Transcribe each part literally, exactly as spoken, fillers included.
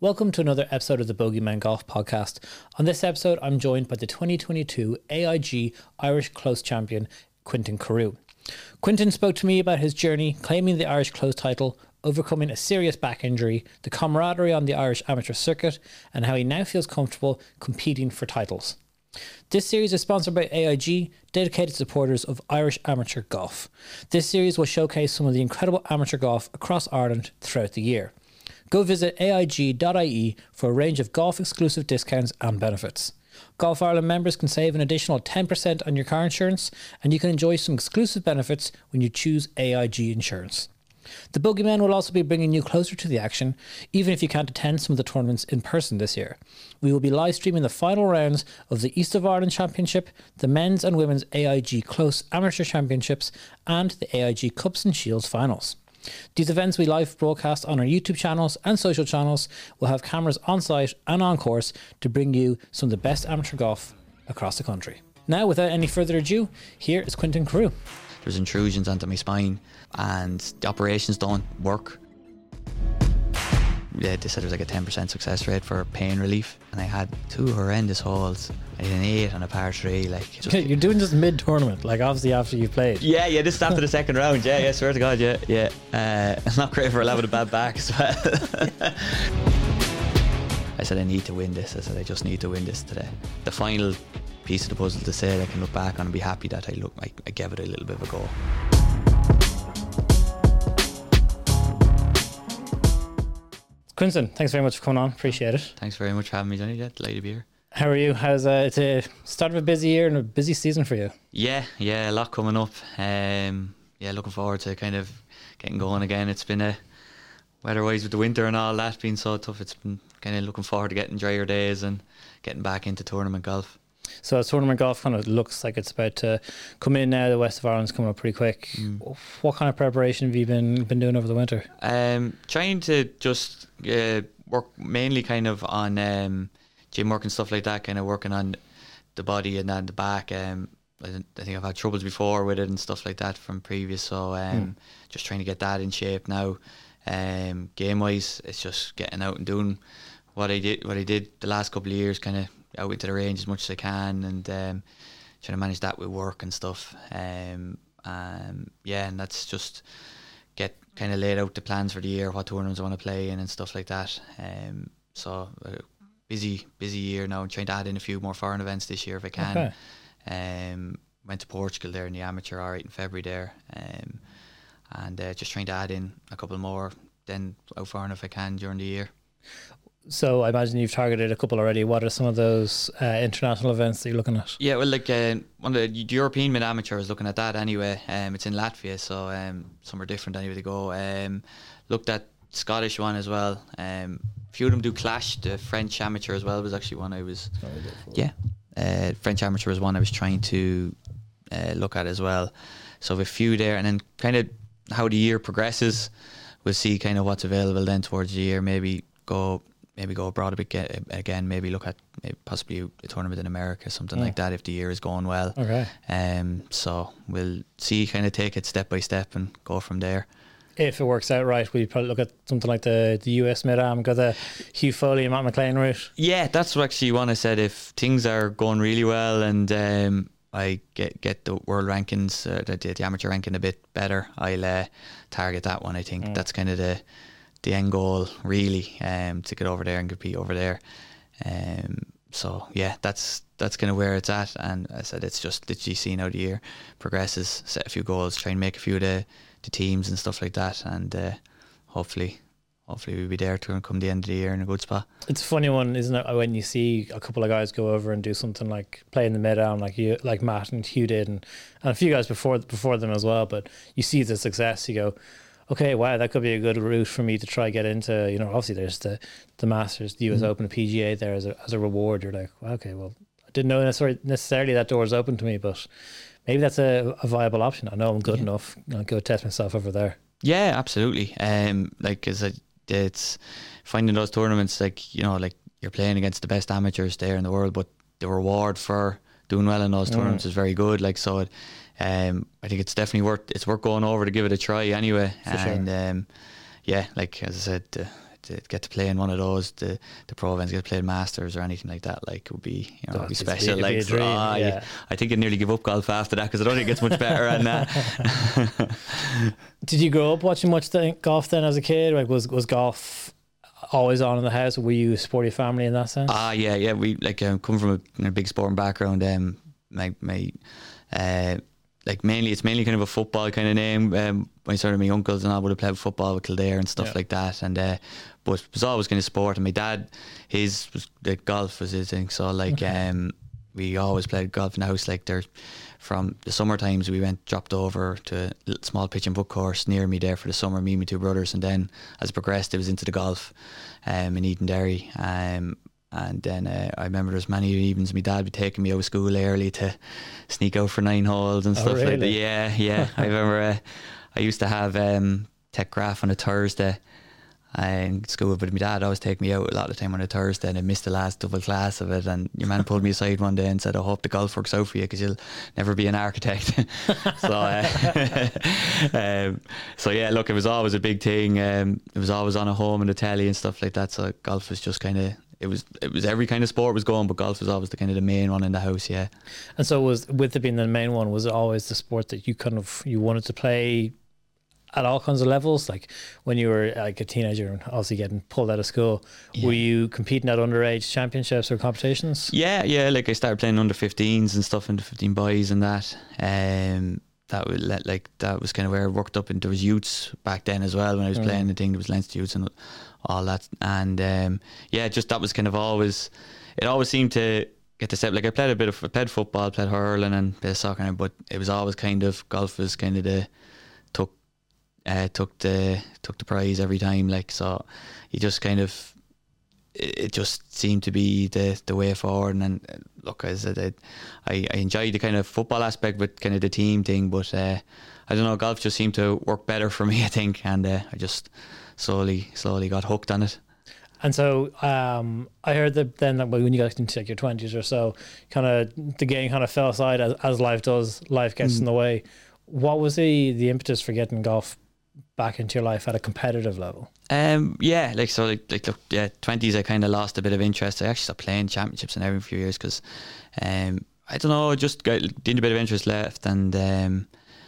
Welcome to another episode of the Bogeyman Golf Podcast. On this episode, I'm joined by the twenty twenty-two A I G Irish Close Champion, Quinton Carew. Quinton spoke to me about his journey, claiming the Irish Close title, overcoming a serious back injury, the camaraderie on the Irish amateur circuit, and how he now feels comfortable competing for titles. This series is sponsored by A I G, dedicated supporters of Irish amateur golf. This series will showcase some of the incredible amateur golf across Ireland throughout the year. Go visit A I G dot I E for a range of golf-exclusive discounts and benefits. Golf Ireland members can save an additional ten percent on your car insurance, and you can enjoy some exclusive benefits when you choose A I G insurance. The Bogeyman will also be bringing you closer to the action, even if you can't attend some of the tournaments in person this year. We will be live streaming the final rounds of the East of Ireland Championship, the Men's and Women's A I G Close Amateur Championships, and the A I G Cups and Shields Finals. These events we live broadcast on our YouTube channels and social channels. Will have cameras on site and on course to bring you some of the best amateur golf across the country. Now, without any further ado, here is Quinton Carew. There's intrusions onto my spine and the operations don't work. Yeah, they said there was like a ten percent success rate for pain relief, and I had two horrendous holes. I did an eight on a par three. Like, just You're doing this mid-tournament, like obviously after you've played. Yeah, yeah, this is after the second round. Yeah, yeah, swear to God, yeah, yeah. Uh, not great for a lad with a bad back as well. I said I need to win this. I said I just need to win this today. The final piece of the puzzle to say I can look back on and be happy that I look, I, I gave it a little bit of a go. Quinton, thanks very much for coming on. Appreciate it. Thanks very much for having me, Johnny. Yeah, delighted to be here. How are you? How's uh, it's a start of a busy year and a busy season for you? Yeah, yeah, a lot coming up. Um, yeah, looking forward to kind of getting going again. It's been a weather-wise with the winter and all that being so tough. It's been kind of looking forward to getting drier days and getting back into tournament golf. So as tournament golf kind of looks like it's about to come in now. The West of Ireland's coming up pretty quick. Mm. What kind of preparation have you been been doing over the winter? Um, trying to just uh, work mainly kind of on um, gym work and stuff like that. Kind of working on the body and then the back. Um, I, I think I've had troubles before with it and stuff like that from previous. So um, mm. just trying to get that in shape now. Um, game wise, it's just getting out and doing what I did. What I did the last couple of years, kind of out into the range as much as I can, and um, trying to manage that with work and stuff. Um, um, yeah, and that's just get kind of laid out the plans for the year, what tournaments I want to play in and stuff like that. Um, so uh, busy, busy year now. I'm trying to add in a few more foreign events this year if I can. Okay. Um, went to Portugal there in the amateur, all right, in February there, um, and uh, just trying to add in a couple more, then out foreign if I can during the year. So I imagine you've targeted a couple already. What are some of those uh, international events that you're looking at? Yeah, well, like uh, one of the European Mid Amateur is looking at that anyway. Um, it's in Latvia, so um, somewhere different anyway to go. Um, looked at Scottish one as well. Um, a few of them do clash. The French Amateur as well was actually one I was. Yeah, uh, French Amateur was one I was trying to uh, look at as well. So a few there, and then kind of how the year progresses, we'll see kind of what's available then towards the year. Maybe go. Maybe go abroad a bit get, again. Maybe look at maybe possibly a tournament in America, something mm. like that, if the year is going well. Okay. Um. So we'll see, kind of take it step by step and go from there. If it works out right, we probably look at something like the the U S Mid-Am, got the Hugh Foley and Matt McLean route. Yeah, that's actually one I said. If things are going really well and um, I get get the world rankings, uh, the, the amateur ranking a bit better, I'll uh, target that one. I think mm. that's kind of the. the end goal really, um, to get over there and compete over there. Um, so yeah, that's that's kind of where it's at. And I said it's just literally seeing how the year progresses, set a few goals, try and make a few of the, the teams and stuff like that, and uh, hopefully hopefully we'll be there to come the end of the year in a good spot. It's a funny one, isn't it, when you see a couple of guys go over and do something like play in the Mid-Am like you, like Matt and Hugh did, and, and a few guys before before them as well, but you see the success, you go, okay, wow, that could be a good route for me to try get into, you know, obviously there's the, the Masters, the U S mm. Open, the P G A there as a as a reward. You're like, well, okay, well, I didn't know necessarily, necessarily that door was open to me, but maybe that's a, a viable option. I know I'm good yeah. enough. I'll go test myself over there. Yeah, absolutely. Um, like, cause I, it's finding those tournaments, like, you know, like you're playing against the best amateurs there in the world, but the reward for doing well in those tournaments mm. is very good. Like, so it, Um, I think it's definitely worth it's worth going over to give it a try anyway. For and sure. um, yeah, like as I said, the, to get to play in one of those, the the pro events, get to play in Masters or anything like that, like it would be, you know, it'd be special. Be, like, be a dream, oh, yeah. I think I'd nearly give up golf after that because I don't think it gets much better than that. Did you grow up watching much th- golf then as a kid? Like, was was golf always on in the house? Were you a sporty family in that sense? Ah, uh, yeah, yeah. We like um, come from a, you know, big sporting background. Um, my my, uh, like mainly it's mainly kind of a football kind of name. Um, my sort of my uncles and I would have played football with Kildare and stuff yeah. like that. And uh, but it was always kind of sport. And my dad, his was like golf was his thing. So like okay. um, we always played golf in the house. Like there, from the summer times we went dropped over to a little small pitch and putt course near me there for the summer. Me and my two brothers, and then as it progressed, it was into the golf, um, in Edenderry. Um. And then uh, I remember there was many evenings my dad would be taking me out of school early to sneak out for nine holes and oh, stuff really? like that. Yeah, yeah. I remember uh, I used to have um, tech graph on a Thursday in school, but my dad always take me out a lot of the time on a Thursday, and I missed the last double class of it. And your man pulled me aside one day and said, "I hope the golf works out for you because you'll never be an architect." so, uh, um, so yeah, look, it was always a big thing. Um, it was always on at home and the telly and stuff like that. So golf was just kind of. It was it was every kind of sport was going, but golf was always the kind of the main one in the house, yeah. And so was with it being the main one, was it always the sport that you kind of you wanted to play at all kinds of levels? Like when you were like a teenager and obviously getting pulled out of school, yeah. were you competing at underage championships or competitions? Yeah, yeah. Like I started playing under fifteens and stuff, under fifteen boys and that. Um, that would let like that was kind of where I worked up, and there was youths back then as well when I was mm. playing the thing. There was Leinster youths and all that, and um, yeah, just that was kind of always. It always seemed to get to step. Like I played a bit of I played football, played hurling and a bit of soccer, but it was always kind of golf was kind of the took uh, took the took the prize every time. Like so, you just kind of. It just seemed to be the the way forward, and, and look, as I said, I, I enjoyed the kind of football aspect with kind of the team thing, but uh, I don't know, golf just seemed to work better for me, I think, and uh, I just slowly slowly got hooked on it. And so um, I heard that then that when you got into like your twenties or so, kind of the game kind of fell aside as, as life does. Life gets mm. in the way. What was the the impetus for getting golf back into your life at a competitive level? Um, yeah, like so, like, like look, yeah, twenties. I kind of lost a bit of interest. I actually stopped playing championships and every few years because, um, I don't know, just got didn't a bit of interest left, and um,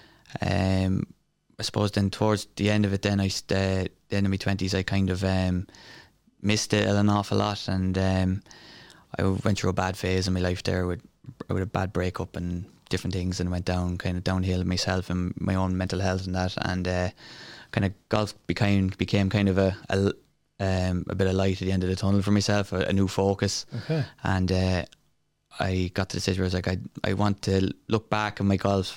um, I suppose then towards the end of it, then I uh, the end of my twenties, I kind of um missed it an awful lot, and um, I went through a bad phase in my life there with with a bad breakup and different things, and went down kind of downhill myself and my own mental health and that, and uh, kind of golf became became kind of a, a um a bit of light at the end of the tunnel for myself, a, a new focus. Okay. And uh, I got to the stage where I was like, I I want to look back on my golf,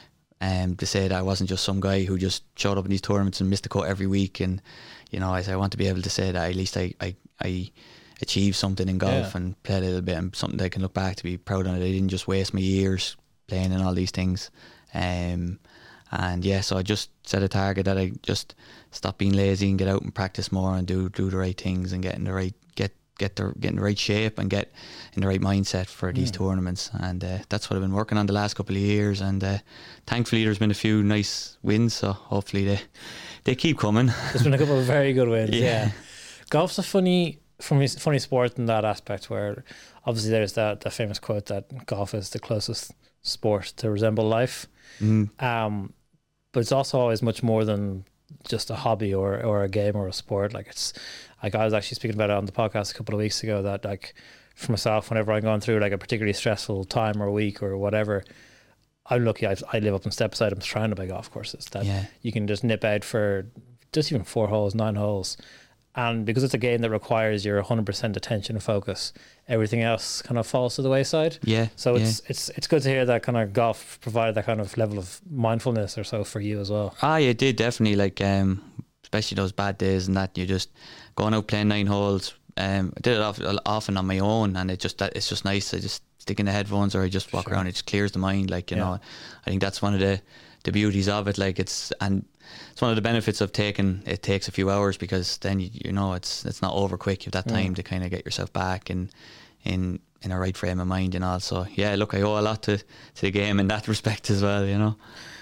um to say that I wasn't just some guy who just showed up in these tournaments and missed a cut every week, and you know I I want to be able to say that at least I I, I achieved something in golf, yeah. and played a little bit, and something that I can look back to be proud of. I didn't just waste my years playing in all these things. Um, and yeah, so I just set a target that I just stop being lazy and get out and practice more and do do the right things and get in the right get get the get in the right shape and get in the right mindset for these mm. tournaments. And uh, that's what I've been working on the last couple of years. And uh, thankfully, there's been a few nice wins, so hopefully they they keep coming. There's been a couple of very good wins. Yeah, yeah. Golf's a funny. Funny, funny sport in that aspect, where obviously there's that, that famous quote that golf is the closest sport to resemble life. Mm. Um, but it's also always much more than just a hobby or, or a game or a sport. Like it's like I was actually speaking about it on the podcast a couple of weeks ago, that like for myself, whenever I'm going through like a particularly stressful time or week or whatever, I'm lucky I, I live up in Stepaside. I'm surrounded by golf courses that yeah. you can just nip out for just even four holes, nine holes. And because it's a game that requires your one hundred percent attention and focus, everything else kind of falls to the wayside. Yeah. So it's yeah. it's it's good to hear that kind of golf provided that kind of level of mindfulness or so for you as well. Ah, yeah, it did definitely. Like, um, especially those bad days and that, you just going out playing nine holes. Um, I did it often, often on my own, and it just that it's just nice. I just stick in the headphones or I just walk sure. around. It just clears the mind. Like you yeah. know, I think that's one of the the beauties of it. Like it's and. It's one of the benefits of taking it takes a few hours, because then you, you know it's it's not over quick. You have that time mm. to kind of get yourself back in in in a right frame of mind and all. So yeah, look, I owe a lot to, to the game in that respect as well, you know.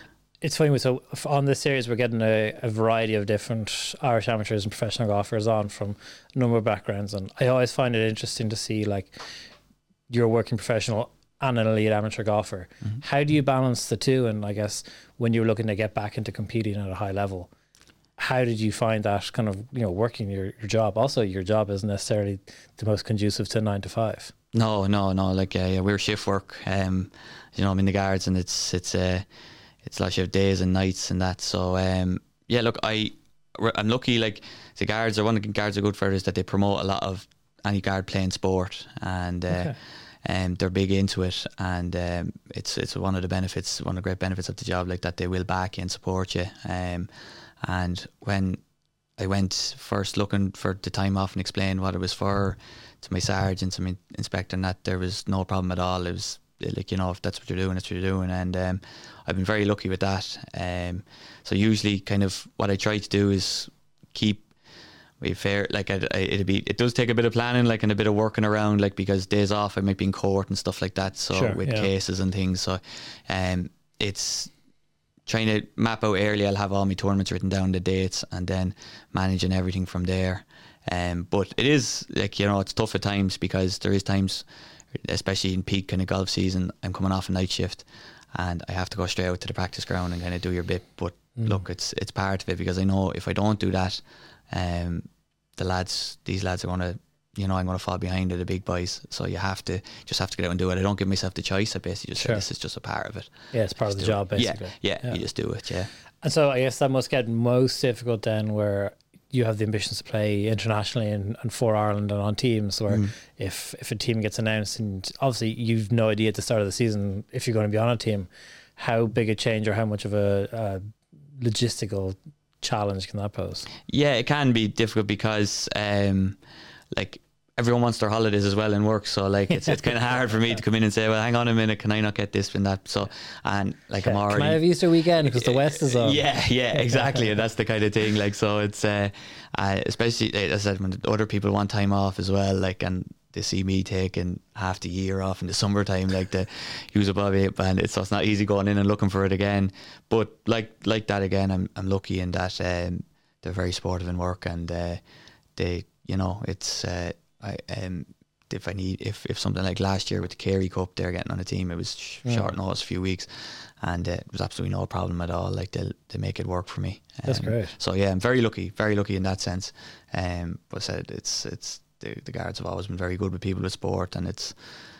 it's funny. So on this series, we're getting a, a variety of different Irish amateurs and professional golfers on from a number of backgrounds, and I always find it interesting to see like you're a working professional and an elite amateur golfer. Mm-hmm. How do you balance the two? And I guess when you're looking to get back into competing at a high level, how did you find that kind of, you know, working your, your job? Also, your job isn't necessarily the most conducive to nine to five. No, no, no. Like, uh, yeah, we're shift work. Um, you know, I'm in the guards, and it's it's uh, it's a lot of days and nights and that. So, um, yeah, look, I I'm lucky. Like the guards are one of the guards are good for is that they promote a lot of any guard playing sport, and uh, okay. um, they're big into it, and um, it's it's one of the benefits, one of the great benefits of the job, like that they will back you and support you. Um, and when I went first looking for the time off and explained what it was for to my sergeant, to my inspector, and that there was no problem at all. It was like, you know, if that's what you're doing, that's what you're doing. And um, I've been very lucky with that. Um, so usually kind of what I try to do is keep we fair, like I, I, it'd be, it does take a bit of planning, like, and a bit of working around, like, because days off I might be in court and stuff like that. So sure, with yeah. cases and things. So um, it's trying to map out early. I'll have all my tournaments written down, the dates, and then managing everything from there. Um, but it is like, you know, it's tough at times because there is times, especially in peak kind of golf season, I'm coming off a night shift and I have to go straight out to the practice ground and kind of do your bit. But mm. look, it's it's part of it, because I know if I don't do that, um, the lads, these lads are going to, you know, I'm going to fall behind with the big boys. So you have to just have to get out and do it. I don't give myself the choice. I basically just sure. say this is just a part of it. Yeah, it's part just of the job, it. basically. Yeah, yeah, yeah, you just do it, yeah. And so I guess that must get most difficult then, where you have the ambitions to play internationally and, and for Ireland and on teams, where mm. if, if a team gets announced and obviously you've no idea at the start of the season if you're going to be on a team, how big a change or how much of a, a logistical challenge can that pose? Yeah, it can be difficult because um, like everyone wants their holidays as well in work, so like it's it's kind of hard for me to come in and say, well, hang on a minute, can I not get this and that? So, and like yeah, I'm already, can I have Easter weekend because the West is on? Yeah, yeah, exactly. And that's the kind of thing, like, so it's uh, uh, especially as I said, when other people want time off as well, like, and they see me taking half the year off in the summertime, like the use a Bobby band, it's, so it's not easy going in and looking for it again. But like like that again, I'm I'm lucky in that um, they're very supportive in work, and uh, they, you know, it's uh, I um if I need if, if something like last year with the Kerry Cup, they're getting on a team, it was sh- yeah. short notice, a few weeks, and uh, it was absolutely no problem at all. Like they they make it work for me. Um, That's great. So yeah, I'm very lucky, very lucky in that sense. Um, but I said it's it's. The, the guards have always been very good with people with sport, and it's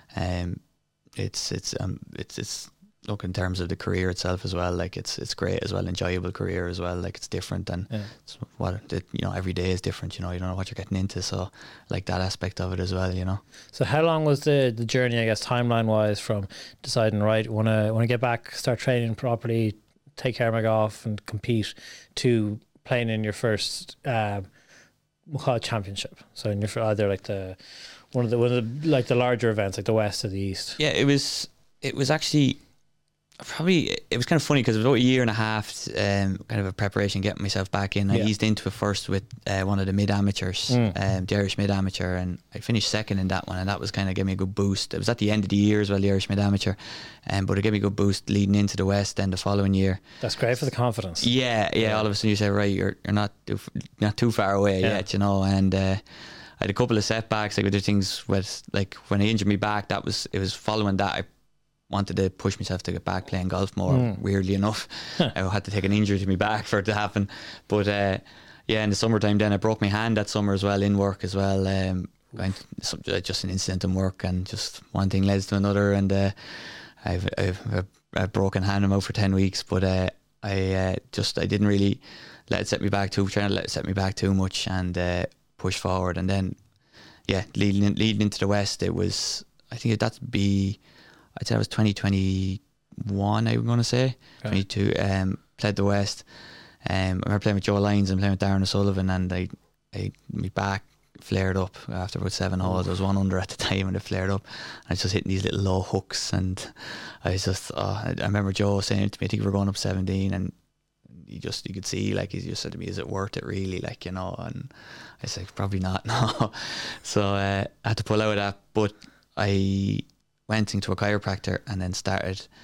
um it's it's um it's it's look, in terms of the career itself as well, like it's it's great as well, enjoyable career as well, like it's different, and yeah. it's what it, you know, every day is different, you know, you don't know what you're getting into, so like that aspect of it as well, you know. So how long was the the journey, I guess, timeline wise, from deciding, right, want to want to get back, start training properly, take care of my golf and compete, to playing in your first um we'll call it championship? So in your either like the one of the one of the like the larger events, like the West or the East. Yeah, it was it was actually probably it was kind of funny because it was about a year and a half, um, kind of a preparation, getting myself back in. I yeah. eased into it first with uh, one of the mid amateurs, mm. um, the Irish mid amateur, and I finished second in that one, and that was kind of gave me a good boost. It was at the end of the year as well, the Irish mid amateur, um, but it gave me a good boost leading into the West then the following year. That's great for the confidence. Yeah, yeah. yeah. All of a sudden you say, right, you're you're not too, not too far away yeah. yet, you know, and. Uh, I had a couple of setbacks, like other things with, like when I injured me back, that was it was following that I wanted to push myself to get back playing golf more. Mm. Weirdly enough, I had to take an injury to me back for it to happen. But uh, yeah, in the summertime, then I broke my hand that summer as well in work as well. Um, just an incident in work, and just one thing led to another, and uh, I've, I've a, a broken hand. I'm out for ten weeks, but uh, I uh, just I didn't really let it set me back too, trying to let it set me back too much, and. Uh, push forward, and then yeah leading in, leading into the West, it was, I think that'd be I'd say it was twenty twenty-one, I'm going to say. Okay. twenty-two, um, played the West. um, I remember playing with Joe Lyons and playing with Darren O'Sullivan, and I, I my back flared up after about seven holes. I was one under at the time, and it flared up. I was just hitting these little low hooks, and I was just oh, I, I remember Joe saying to me, I think we were going up seventeen, and you just you could see, like, he just said to me, is it worth it really, like, you know? And I said, probably not. No. So uh, I had to pull out of that, but I went into a chiropractor and then started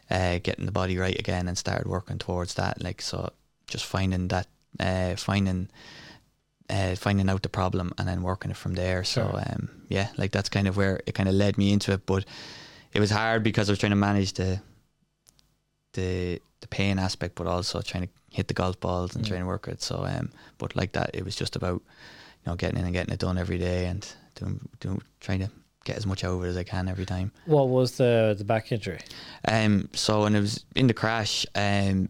uh, getting the body right again and started working towards that. Like, so just finding that, uh, finding, uh, finding out the problem and then working it from there. So, Sure. um, yeah, like that's kind of where it kind of led me into it. But it was hard because I was trying to manage the, the, the pain aspect, but also trying to hit the golf balls and Mm. trying to work it. So, um, but like that, it was just about, you know, getting in and getting it done every day and doing, doing, trying to get as much out of it as I can every time. What was the the back injury? Um, so when it was in the crash, um,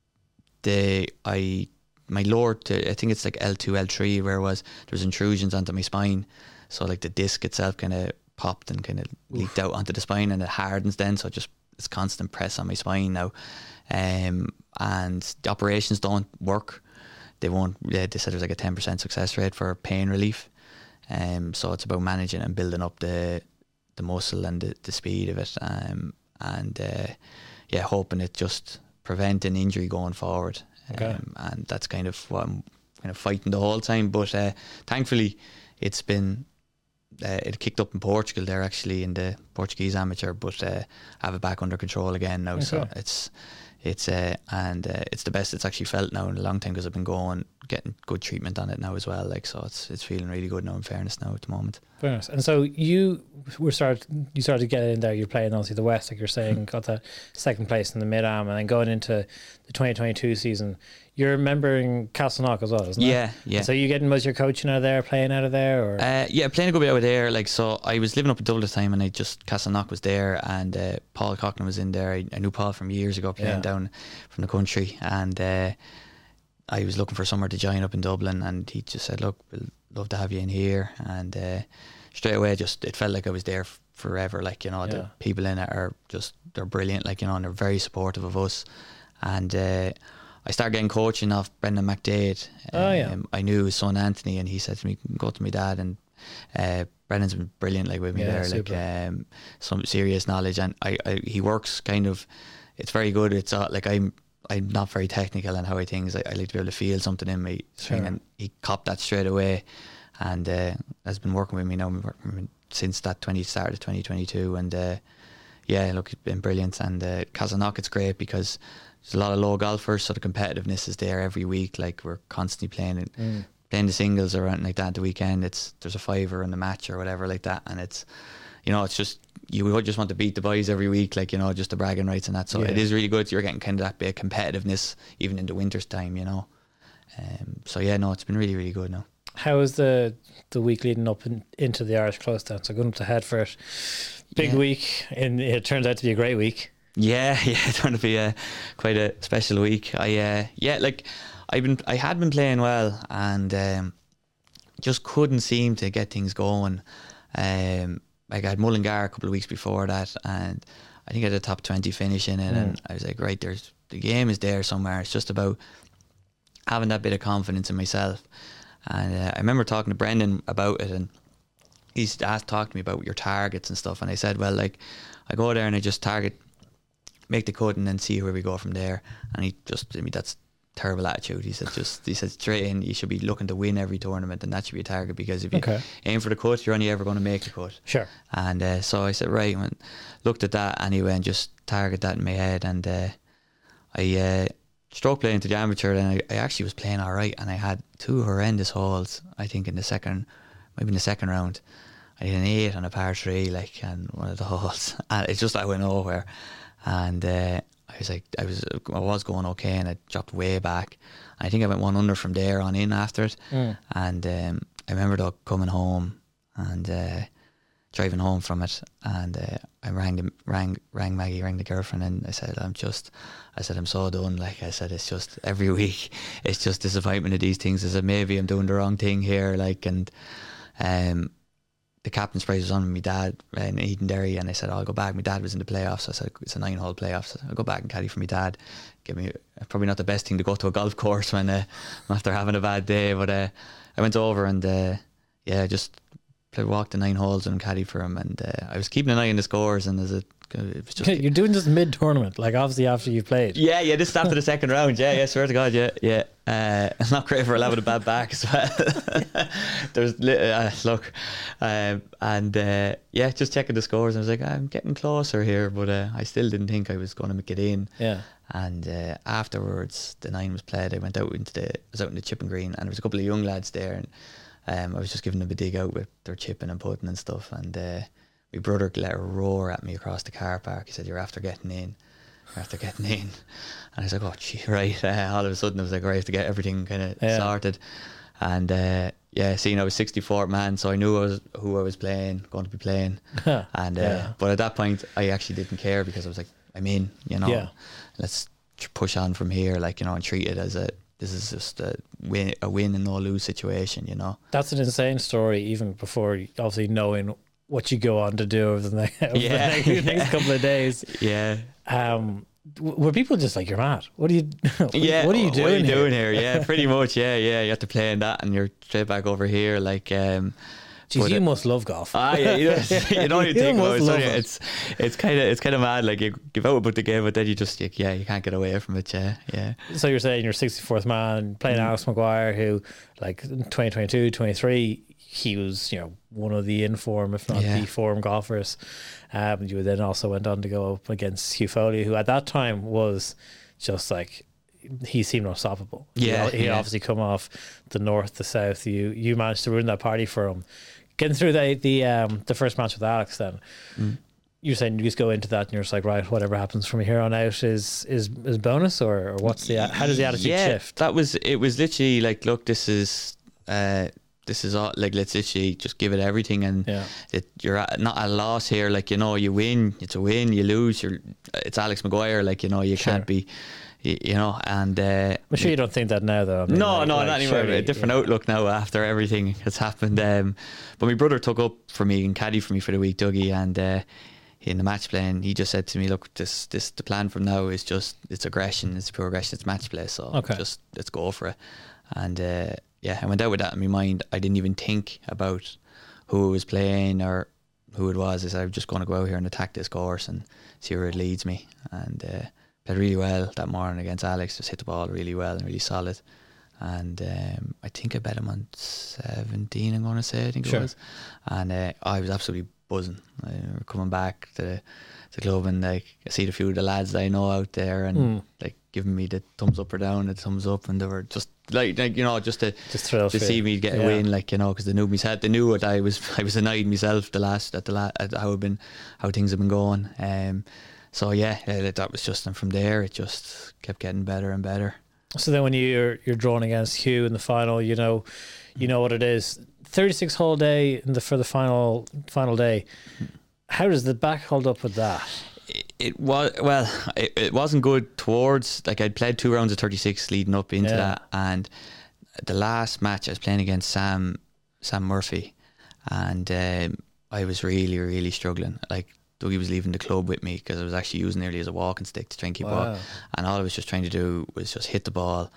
the I my lower, to, I think it's like L two, L three, where it was there was intrusions onto my spine, so like the disc itself kind of popped and kind of leaked out onto the spine, and it hardens then, so it just it's constant press on my spine now, um, and the operations don't work. They won't. They, they said there's like a ten percent success rate for pain relief, um, so it's about managing and building up the the muscle and the, the speed of it, um, and uh, yeah, hoping it just prevent an injury going forward. Okay. Um, and that's kind of what I'm kind of fighting the whole time. But uh, thankfully, it's been uh, it kicked up in Portugal there actually in the Portuguese amateur, but uh, I have it back under control again now. Okay. So it's it's uh, and uh, it's the best it's actually felt now in a long time, because I've been going getting good treatment on it now as well. Like, so it's it's feeling really good now. In fairness, now at the moment. Very nice. And so you were started you started to get in there. You're playing obviously the West, like you're saying, got that second place in the mid am, and then going into the twenty twenty-two season, you're remembering Castleknock as well, isn't it? Yeah, yeah. So you getting most of your coaching out of there, playing out of there, or Uh, yeah, playing a good bit out of there. Like, so I was living up in Dublin at the time, and I just Castleknock was there, and uh, Paul Coughlin was in there. I, I knew Paul from years ago, playing Yeah. down from the country, and uh, I was looking for somewhere to join up in Dublin, and he just said, "Look, we'd love to have you in here." And uh, straight away, just it felt like I was there f- forever. Like, you know, Yeah. the people in it are just they're brilliant. Like, you know, and they're very supportive of us, and. Uh, I started getting coaching off Brendan McDade. Oh, yeah. Um, I knew his son Anthony, and he said to me, "Go to my dad." And uh, Brendan's been brilliant, like with me Yeah, there, super. like um, some serious knowledge. And I, I, he works kind of. It's very good. It's uh, like I'm, I'm not very technical in how I things. I, I like to be able to feel something in my swing, Sure. and he copped that straight away, and uh, has been working with me now. Been working with me since that twenty started twenty twenty-two, and uh, yeah, look, it's been brilliant. And uh, Castleknock, it's great because there's a lot of low golfers, so the competitiveness is there every week. Like, we're constantly playing it, Mm. playing the singles or anything like that. The weekend, it's there's a fiver in the match or whatever like that, and it's, you know, it's just you would just want to beat the boys every week, like, you know, just the bragging rights and that. So Yeah. it is really good. You're getting kind of that bit of competitiveness even in the winter's time, you know. Um, so yeah, no, it's been really really good now. how was the the week leading up in, into the Irish Close Down? So going up to head for it, big Yeah. week, and it turns out to be a great week. Yeah, yeah, it's going to be a quite a special week. I uh, yeah, like I've been, I had been playing well, and um, just couldn't seem to get things going. Um, like I had Mullingar a couple of weeks before that, and I think I had a top twenty finish in it, Mm. and I was like, right, there's the game is there somewhere. It's just about having that bit of confidence in myself. And uh, I remember talking to Brendan about it, and he's asked, talked to me about your targets and stuff, and I said, well, like I go there and I just target, make the cut, and then see where we go from there. And he just, I mean, that's terrible attitude. He said, just, he said straight in, you should be looking to win every tournament, and that should be a target, because if you Okay. aim for the cut, you're only ever going to make the cut. Sure. And uh, so I said, right, and looked at that anyway, and just target that in my head. And uh, I uh, stroke playing to the amateur, and I, I actually was playing all right, and I had two horrendous holes, I think, in the second, maybe in the second round. I had an eight on a par three, like, and one of the holes, and it's just I went nowhere. And uh, I was like, I was, I was going okay, and I dropped way back. I think I went one under from there on in after it. Mm. And um, I remember though coming home and uh, driving home from it, and uh, I rang the, rang rang Maggie, rang the girlfriend, and I said, I'm just, I said, I'm so done. Like I said, it's just every week, it's just disappointment of these things. I said, maybe I'm doing the wrong thing here, like, and um. the captain's prize was on with my dad in Edenderry, and I said, oh, I'll go back. My dad was in the playoffs. I said, it's a nine hole playoffs. So I'll go back and caddy for my dad. Give me probably not the best thing to go to a golf course when uh, after having a bad day, but uh, I went over and uh, yeah, just played, walked the nine holes and caddy for him, and uh, I was keeping an eye on the scores, and as it it was just. You're doing this mid tournament, like obviously after you've played. Yeah, yeah. This is after the second round. Yeah, yeah. Swear to God, yeah, yeah. Uh, not great for having a bad back as well. There's uh, look, um, and uh, yeah, just checking the scores. And I was like, I'm getting closer here, but uh, I still didn't think I was going to make it in. Yeah. And uh, afterwards, the nine was played. I went out into the, I was out in the chipping green, and there was a couple of young lads there, and um, I was just giving them a dig out with their chipping and putting and stuff. And uh, my brother let a roar at me across the car park. He said, "You're after getting in, you're after getting in." And I was like, "Oh, gee, right." Uh, all of a sudden, I was like, "I have to get everything kind of yeah. sorted." And uh, yeah, seeing I was sixty-fourth man, so I knew I was who I was playing, going to be playing. and uh, yeah. But at that point, I actually didn't care because I was like, I'm in, you know. Yeah. Let's push on from here, like, you know, and treat it as a. This is just a win, a win and no lose situation, you know. That's an insane story, even before obviously knowing what you go on to do over the next, over yeah, the next, yeah. next couple of days. Yeah. Um, were people just like, "You're mad? What are you? what, yeah. What are you doing? What are you here? doing here? Yeah, pretty much. Yeah, yeah. You have to play in that, and you're straight back over here, like. Um, Jeez, you it, must love golf. Ah, yeah, you, know, you don't even think about it. So, yeah, it's it's kind of it's kind of mad. Like you give out about the game, but then you just you, yeah, you can't get away from it. Yeah, yeah. So you're saying you're sixty-fourth man playing mm. Alex Maguire, who like twenty twenty-two, twenty-three, he was, you know, one of the inform, if not yeah. the form golfers. Um, you then also went on to go up against Hugh Foley, who at that time was just like. He seemed unstoppable. Yeah, he, he yeah. obviously come off the north, the south. You you managed to ruin that party for him. Getting through the the um the first match with Alex, then mm. you're saying you just go into that and you're just like, right, whatever happens from here on out is is is bonus, or, or what's the how does the attitude yeah, shift? That was it. Was literally like, look, this is uh this is all like, let's literally just give it everything, and yeah. it, you're at, not at a loss here. Like, you know, you win, it's a win. You lose, you're it's Alex Maguire. Like, you know, you sure. can't be. You know, and uh, I'm sure you don't think that now, though. I mean, no, like, no, like, not anymore. surely, A different yeah. outlook now after everything that's happened. Um, but my brother took up for me and caddy for me for the week, Dougie, and uh, in the match playing, he just said to me, "Look, this, this, the plan from now is just it's aggression, it's pure aggression, it's match play. So okay. just let's go for it." And uh, yeah, I went out with that in my mind. I didn't even think about who was playing or who it was. I said, I'm just going to go out here and attack this course and see where it leads me. And uh, played really well that morning against Alex. Just hit the ball really well and really solid. And um, I think I bet him on seventeen, I'm going to say, I think sure. it was. And uh, I was absolutely buzzing. I remember coming back to the, the club, and like I see a few of the lads that I know out there, and mm. like giving me the thumbs up or down, the thumbs up, and they were just like, like you know, just to just to see me get a yeah. win, like, you know, because they knew me head, they knew what I was. I was annoyed myself the last at the la- at how it been how things have been going. Um, so yeah, that was just, and from there it just kept getting better and better. So then when you're you're drawn against Hugh in the final, you know, you know what it is. thirty-six hole day in the for the final final day. How does the back hold up with that? It, it was well. It, it wasn't good towards, like, I'd played two rounds of thirty-six leading up into yeah. that, and the last match I was playing against Sam Sam Murphy, and um, I was really really struggling. Like, Dougie was leaving the club with me because I was actually using nearly as a walking stick to try and keep wow. up, and all I was just trying to do was just hit the ball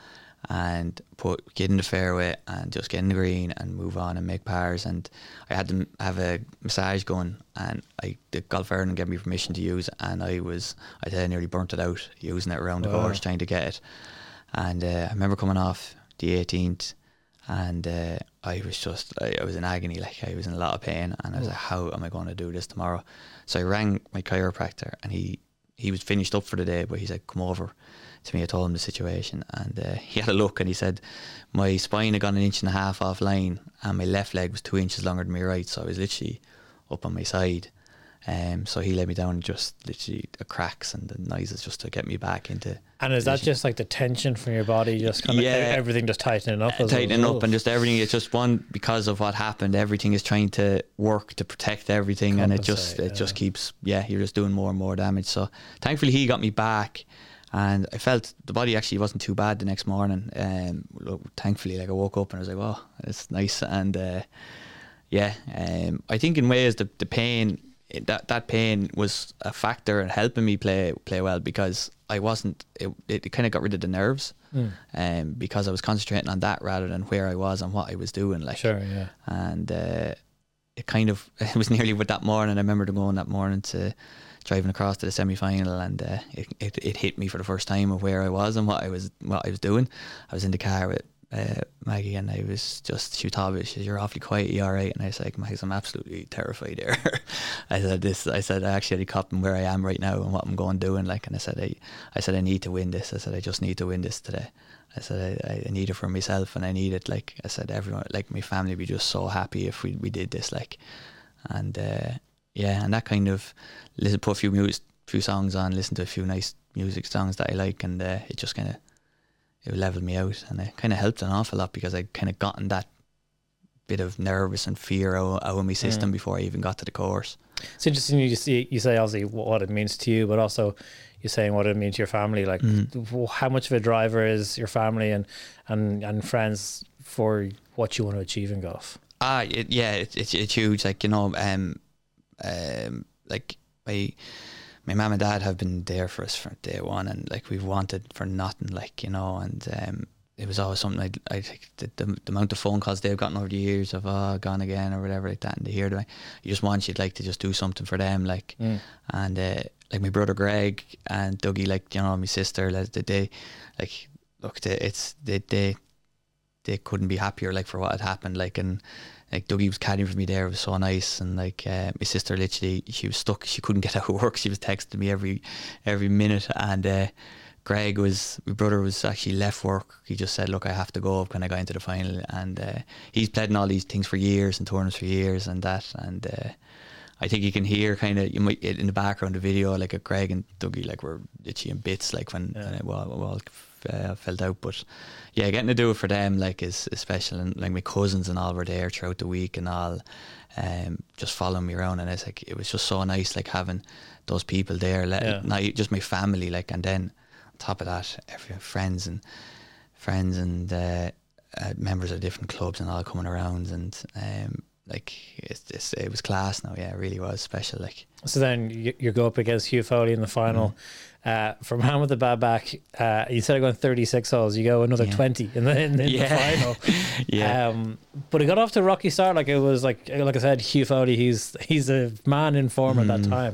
and put get in the fairway and just get in the green and move on and make pars. And I had to have a massage going, and I the Golf Ireland gave me permission to use it, and I was I did nearly burnt it out using it around wow. the course trying to get it. And uh, I remember coming off the eighteenth, and uh, I was just I, I was in agony, like I was in a lot of pain, and I was oh. like, how am I going to do this tomorrow? So I rang my chiropractor, and he he was finished up for the day, but he said, come over to me. I told him the situation, and uh, he had a look, and he said my spine had gone an inch and a half offline, and my left leg was two inches longer than my right, so I was literally up on my side. Um, so he let me down, just literally the cracks and the noises, just to get me back into. And is that just like the tension from your body, just kind of yeah, everything just tightening up? Uh, tightening up, and just everything. It's just one, because of what happened, everything is trying to work to protect everything, Compensate, and it just it yeah. just keeps yeah, you're just doing more and more damage. So thankfully he got me back, and I felt the body actually wasn't too bad the next morning. Um, look, thankfully, like I woke up and I was like, wow, it's nice, and uh, yeah, um, I think in ways the the pain. It, that that pain was a factor in helping me play play well, because I wasn't it, it kind of got rid of the nerves, mm. um, because I was concentrating on that rather than where I was and what I was doing, like sure yeah and uh, it kind of it was nearly with that morning. I remember going that morning to driving across to the semi-final, and uh, it, it it hit me for the first time of where I was and what I was what I was doing. I was in the car with uh, Maggie, and I was just, she thought of it, she said, "You're awfully quiet, you all right?" And I was like, "Maggie, I'm absolutely terrified there." I said this I said I actually had a cop where I am right now and what I'm going doing, like, and I said I I said I need to win this. I said I just need to win this today. I said I, I need it for myself, and I need it, like I said, everyone, like my family would be just so happy if we, we did this, like. And uh, yeah, and that kind of, listen, put a few music, few songs on, listen to a few nice music songs that I like, and uh, it just kind of, it leveled me out, and it kind of helped an awful lot because I kind of gotten that bit of nervous and fear out, out of my system mm. before I even got to the course. It's interesting you see, you say obviously what it means to you, but also you're saying what it means to your family. Like mm. how much of a driver is your family and, and, and friends for what you want to achieve in golf? Ah, it, yeah, it, it's it's huge. Like, you know, um, um, like my my mum and dad have been there for us from day one, and like we've wanted for nothing, like, you know, and um, it was always something I I think the, the, the amount of phone calls they've gotten over the years of oh gone again or whatever like that, and they hear them, you just want you'd like to just do something for them, like, mm. and uh, like my brother Greg and Dougie, like, you know, my sister, like they, like look, they, it's they they. they couldn't be happier, like, for what had happened, like, and like Dougie was caddying for me there, it was so nice, and like uh, my sister literally, she was stuck, she couldn't get out of work, she was texting me every every minute, and uh, Greg was, my brother was actually left work, he just said, look, I have to go when I got into the final, and uh, he's played in all these things for years and tournaments for years and that, and uh, I think you can hear kind of, you might in the background the video, like a Greg and Dougie, like, were literally in bits, like when yeah. uh, well, well uh, felt out, but yeah, getting to do it for them, like, is, is special, and like my cousins and all were there throughout the week and all, um, just following me around, and it's like, it was just so nice, like, having those people there, like, yeah. not just my family, like, and then on top of that, every friends and friends and uh, uh, members of different clubs and all coming around, and um, like, it's, it's, it was class now, yeah, it really was special, like. So then you, you go up against Hugh Foley in the final. Mm. Uh, from Man with the Bad Back, uh, instead of going thirty-six holes, you go another yeah. twenty in the in, in yeah. the final. yeah. Um, but it got off to a rocky start. Like, it was like like I said, Hugh Foley, he's he's a man in form mm. at that time,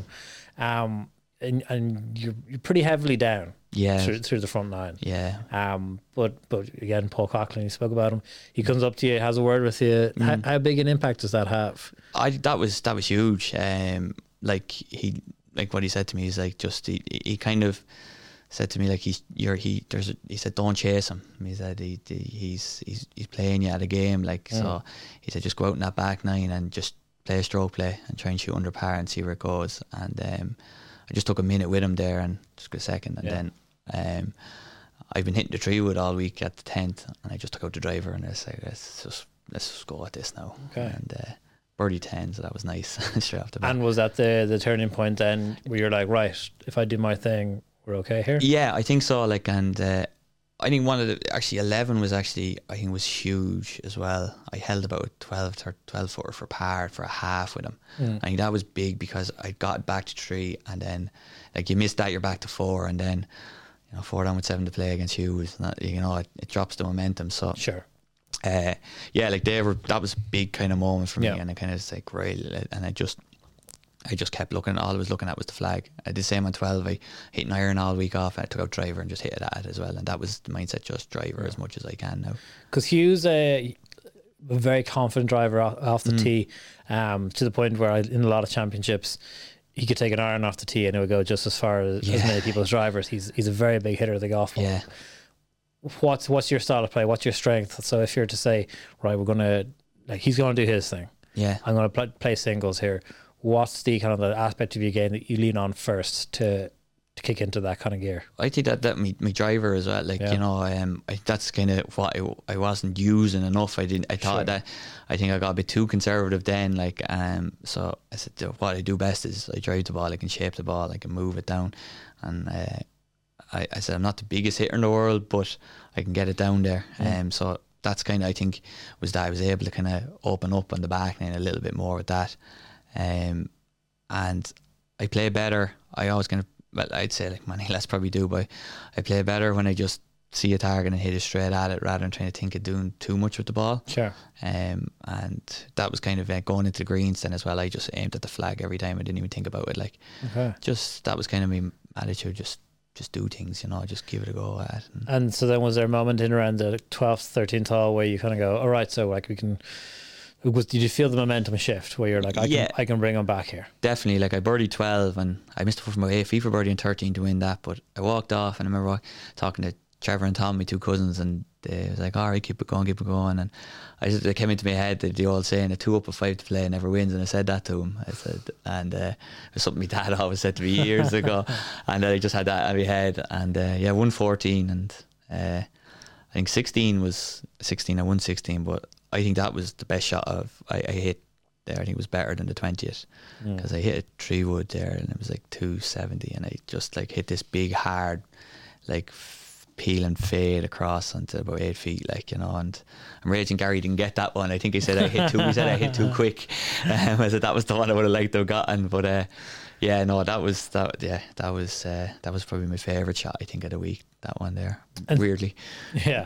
um, and and you're, you're pretty heavily down. Yeah. Through, through the front line. Yeah. Um. But but again, Paul Coughlin, you spoke about him. He comes up to you, has a word with you. Mm. How, how big an impact does that have? I that was that was huge. Um. Like he. Like what he said to me is like, just he, he kind of said to me, like, he's you're he there's a, he said, don't chase him. He said he, he he's he's he's playing you at a game, like, yeah. so he said just go out in that back nine and just play a stroke play and try and shoot under par and see where it goes. And um, I just took a minute with him there and just a second, and yeah. then um, I've been hitting the tree wood all week at the tenth, and I just took out the driver and I said, let's just let's just go at this now. Okay. And uh, birdie ten, so that was nice straight off the bat. And was that the the turning point then where you're like, right, if I do my thing, we're okay here? Yeah, I think so. Like, and uh, I think one of the, actually eleven was actually, I think was huge as well. I held about twelve or twelve footer for par for a half with him. Mm. I think that was big because I got back to three, and then like you missed that, you're back to four, and then you know four down with seven to play against Hugh is not, you know, it, it drops the momentum. So sure. Uh, yeah, like they were, that was a big kind of moment for me, yeah. and I kind of was like, right, and I just I just kept looking, all I was looking at was the flag. I did the same on twelve, I hit an iron all week off, and I took out driver and just hit it at it as well, and that was the mindset, just driver yeah. as much as I can now. Because Hugh's a, a very confident driver off, off the mm. tee, um, to the point where I, in a lot of championships, he could take an iron off the tee and it would go just as far as, yeah. as many people's drivers. He's he's a very big hitter of the golf ball. Yeah. What's what's your style of play? What's your strength? So if you're to say, right, we're gonna, like, he's gonna do his thing. Yeah. I'm gonna play, play singles here. What's the kind of the aspect of your game that you lean on first to to kick into that kind of gear? I think that that my, my driver as well. Like yeah. you know, um, I, that's kind of what I, I wasn't using enough. I didn't. I thought sure. that I think I got a bit too conservative then. Like um, so I said what I do best is I drive the ball. I can shape the ball. I can move it down, and. Uh, I, I said I'm not the biggest hitter in the world, but I can get it down there. Mm. Um, so that's kind of, I think, was that I was able to kind of open up on the back nine a little bit more with that. Um, and I play better. I always kind of, well, I'd say like Manny, let's probably do, but I play better when I just see a target and hit it straight at it rather than trying to think of doing too much with the ball. Sure. Um, and that was kind of uh, going into the greens then as well. I just aimed at the flag every time. I didn't even think about it. Like, Okay. just that was kind of my attitude. Just just do things, you know. Just give it a go at. And, And so then was there a moment in around the twelfth, thirteenth hole where you kind of go, all right, so like we can, was, did you feel the momentum shift where you're like, I Yeah. can I can bring them back here? definitely, like I birdied twelve and I missed it from my eight feet for birdie and thirteen to win that. But I walked off and I remember talking to Trevor and Tom, my two cousins, and they was like, all right, keep it going, keep it going. And I just, it came into my head that the old saying, a two up, a five to play never wins. And I said that to him. I said, and uh, it was something my dad always said to me years ago. And I just had that in my head. And uh, yeah, won fourteen. And uh, I think sixteen was sixteen. I won sixteen, but I think that was the best shot of I, I hit there. I think it was better than the twentieth because mm. I hit a three wood there and it was like two seventy. And I just like hit this big, hard, like, peel and fade across onto about eight feet, like, you know. And I'm raging Gary didn't get that one. I think he said I hit too he said I hit too quick. um, I said that was the one I would have liked to have gotten, but uh, yeah, no, that was that yeah that was uh, that was probably my favourite shot, I think, of the week, that one there. And weirdly, yeah.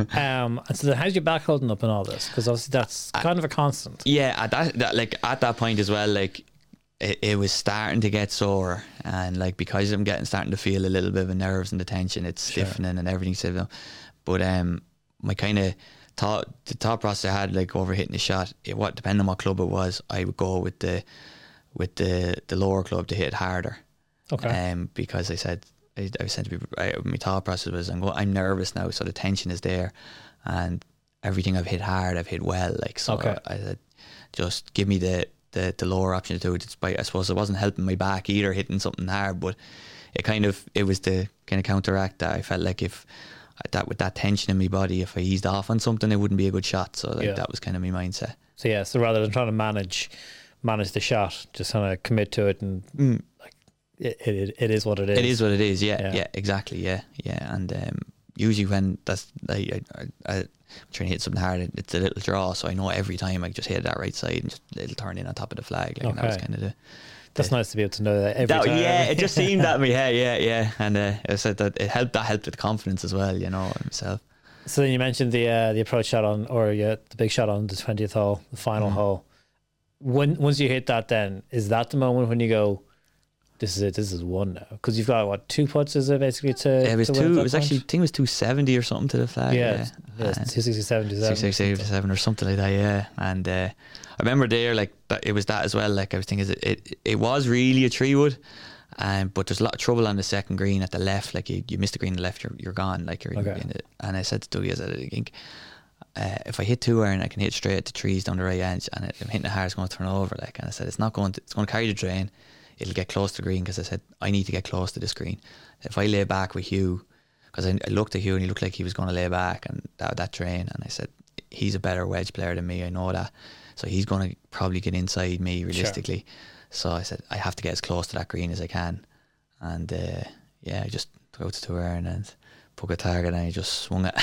um and so then how's your back holding up in all this, because obviously that's kind of a constant? Yeah, at that, that like at that point as well, like It, it was starting to get sore, and like because I'm getting starting to feel a little bit of the nerves and the tension, it's Sure. stiffening and everything. So, but um, my kind of thought, the thought process I had, like over hitting the shot, it, what depending on what club it was, I would go with the with the the lower club to hit harder. Okay. Um, because I said I, I was said to be I, my thought process was I'm go, I'm nervous now, so the tension is there, and everything I've hit hard, I've hit well. Like so, Okay. I said, just give me the. The, the lower option to do it. Despite, I suppose it wasn't helping my back either, hitting something hard, but it kind of it was to kind of counteract that. I felt like if that with that tension in my body, if I eased off on something, it wouldn't be a good shot. So like Yeah. that was kind of my mindset. So yeah, so rather than trying to manage manage the shot, just kind of commit to it, and Mm. like it, it it is what it is. It is what it is. Yeah, Yeah. yeah, exactly. Yeah, yeah. And um, usually when that's like I, I, I trying to hit something hard, it's a little draw, so I know every time I just hit that right side and just it'll turn in on top of the flag. Like, and that was Okay. kind of the. That's the, nice to be able to know that every that, time. Yeah, it just seemed that in my head. Yeah, yeah. And uh, I said that it helped. That helped with confidence as well, you know, myself. So then you mentioned the uh, the approach shot on, or yeah, the big shot on the twentieth hole, the final Mm. hole. When once you hit that, then is that the moment when you go, this is it, this is one now? Because you've got what, two putts, is it basically to? It was to win at two. that It was point? actually, I think it was two seventy or something to the flag. yeah, Yeah, yeah, And two sixty-seven, two seventy. six six eight seven or something like that. Yeah, and uh, I remember there, like that, it was that as well. Like I was thinking, it it, it was really a tree wood, um, but there's a lot of trouble on the second green at the left. Like you, you miss the green on the left, you're you're gone. Like you're Okay. in it. And I said to Dougie, I said, I think uh, if I hit two iron, I can hit straight at the trees down the right edge, and if I'm hitting it hard, it's going to turn over. Like, and I said, it's not going to, it's going to carry the drain. It'll get close to the green, because I said I need to get close to this green. If I lay back with Hugh, because I, I looked at Hugh and he looked like he was going to lay back and that that drain, and I said he's a better wedge player than me. I know that, so he's going to probably get inside me realistically. Sure. So I said I have to get as close to that green as I can, and uh, yeah, I just go to two iron and put a target and I just swung it.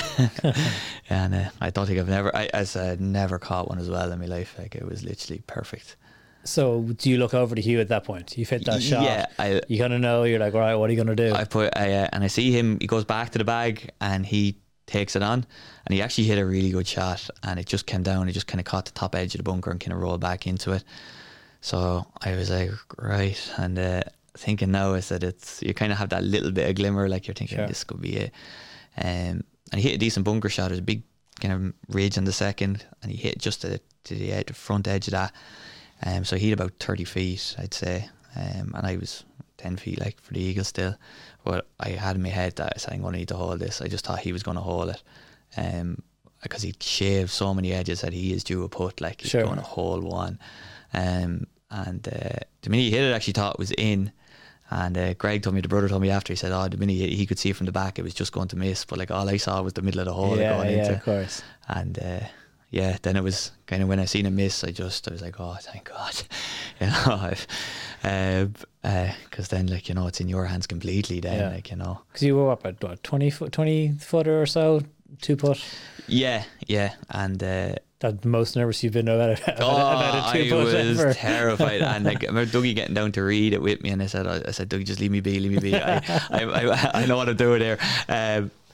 And uh, I don't think I've never, I as I never caught one as well in my life. Like it was literally perfect. So do you look over to Hugh at that point? You've hit that shot. Yeah, I, You kind of know, you're like, all right, what are you going to do? I put, I, uh, and I see him. He goes back to the bag and he takes it on, and he actually hit a really good shot, and it just came down. It just kind of caught the top edge of the bunker and kind of rolled back into it. So I was like, right, and uh, thinking now is that it's you kind of have that little bit of glimmer, like you're thinking Sure. this could be it. Um, and he hit a decent bunker shot. There's a big kind of ridge on the second, and he hit just to the, to the, edge, the front edge of that. Um, so he hit about thirty feet, I'd say, um, and I was ten feet, like for the eagle still. But I had in my head that I said I'm going to need to hold this. I just thought he was going to hold it, um, because he'd shaved so many edges that he is due a putt, like he's Sure. going to hold one. Um, and uh, the minute he hit it, I actually thought it was in. And uh, Greg told me, the brother told me after, he said, oh, the minute he, he could see from the back, it was just going to miss. But like all I saw was the middle of the hole yeah, going yeah, into. of course. And uh, yeah, then it was kind of when I seen him miss, I just I was like, oh, thank God, you know, because uh, uh, then like you know it's in your hands completely. Then Yeah. like you know, Because you were up at what, twenty foot, twenty footer or so, two putt. yeah, yeah, and uh, That the most nervous you've been about, about, oh, about a two I putt was ever. terrified. And like I remember Dougie getting down to read it with me, and I said, I said, Dougie, just leave me be, leave me be. I, I, I, I know what I'm doing there. Um,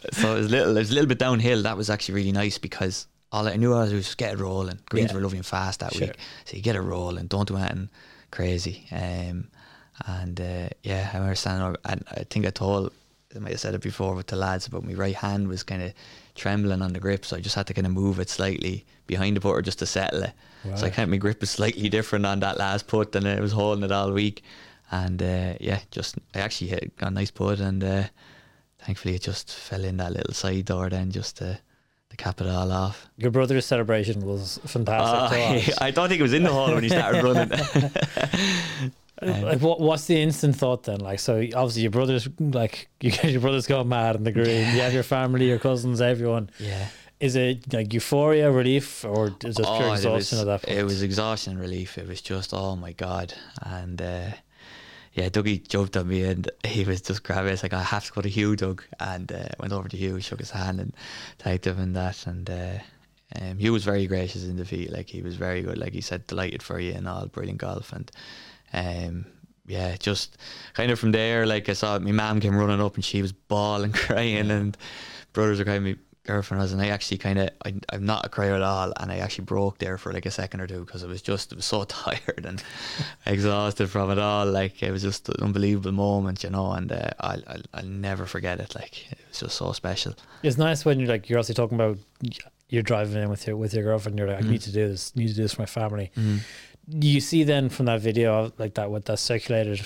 so it was little, it was a little bit downhill. That was actually really nice because all I knew I was was just get it rolling. Greens Yeah. were lovely and fast that Sure. week, so you get it rolling. Don't do anything crazy. Um, and uh, yeah, I remember standing over, and I think I told, I might have said it before with the lads, but my right hand was kind of trembling on the grip, so I just had to kind of move it slightly behind the putter just to settle it. Right. So I kind of, my grip was slightly different on that last putt than it was holding it all week. And uh, yeah, just I actually hit got a nice putt, and uh, thankfully it just fell in that little side door then just to, to cap it all off. Your brother's celebration was fantastic. Uh, to watch. I don't think it was in the hall when he started running. Like, what, what's the instant thought then? Like, so obviously your brother's like, you get your brother's going mad in the green. You have your family, your cousins, everyone. Yeah. Is it like euphoria, relief, or is it pure Oh, it exhaustion was, at that point? It was exhaustion and relief. It was just, oh my God. And uh, yeah, Dougie jumped on me and he was just grabbing it. It's like, I have to go to Hugh, Doug. And uh, went over to Hugh, shook his hand and thanked him and that. And uh, um, Hugh was very gracious in defeat. Like, he was very good. Like he said, delighted for you and all, brilliant golf. And um, yeah, just kind of from there, like I saw my mum came running up and she was bawling, crying, and brothers were crying. My girlfriend was, and I actually kind of, I, I'm not a crier at all, and I actually broke there for like a second or two because it was just, it was so tired and exhausted from it all. Like, it was just an unbelievable moment, you know, and uh, I'll, I'll I'll never forget it. Like, it was just so special. It's nice when you're like, you're also talking about you're driving in with your with your girlfriend. You're like, I Mm. need to do this, need to do this for my family. Mm. You see then from that video like that, what that circulated,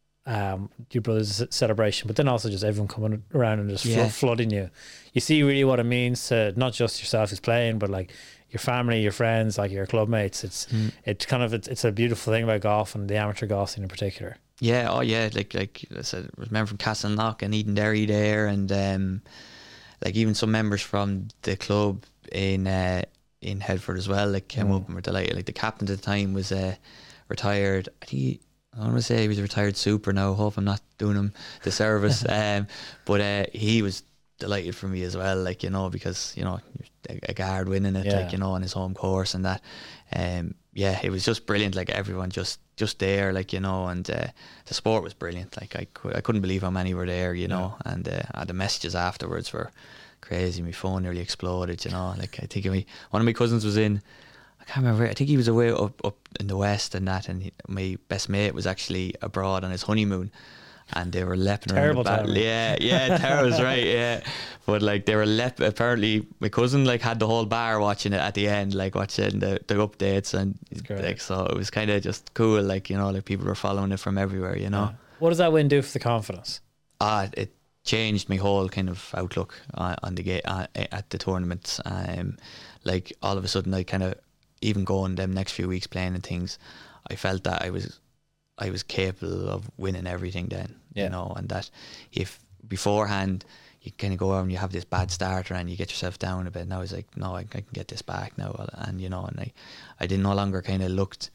um, your brother's celebration, but then also just everyone coming around and just Yeah. flo- flooding you. You see really what it means to not just yourself who's playing, but like your family, your friends, like your club mates. It's Mm. it's kind of it's, it's a beautiful thing about golf and the amateur golf scene in particular. Yeah, oh yeah, like like I said, I remember from Castleknock and Edenderry there, and um, like even some members from the club in uh, in Headford as well, like came Mm. up and were delighted. Like the captain at the time was uh, retired. I think he, I want to say he was a retired super now. I hope I'm not doing him the service. um, but uh, he was delighted for me as well, like, you know, because, you know, a, a guard winning it, Yeah. like, you know, on his home course and that. Um, yeah, it was just brilliant. Like, everyone just just there, like, you know, and uh, the sport was brilliant. Like, I, cou- I couldn't believe how many were there, you know, and uh, the messages afterwards were crazy. My phone nearly exploded, you know. Like, I think my, one of my cousins was in, I can't remember, I think he was away up, up in the west and that, and he, my best mate was actually abroad on his honeymoon, and they were lepping Terrible around the timing. battle. Yeah, yeah, terrible, right, yeah. But like, they were lep apparently my cousin like had the whole bar watching it at the end, like watching the, the updates, and great. like, so it was kind of just cool, like, you know, like people were following it from everywhere, you know. Yeah. What does that win do for the confidence? Ah, it changed my whole kind of outlook on, on the game uh, at the tournament. Um, like, all of a sudden, I kind of, even going them next few weeks playing and things, I felt that I was, I was capable of winning everything then, Yeah. you know, and that if beforehand you kind of go out and you have this bad starter and you get yourself down a bit, now I was like, no, I, I can get this back now, and you know, and I, I did no longer kind of looked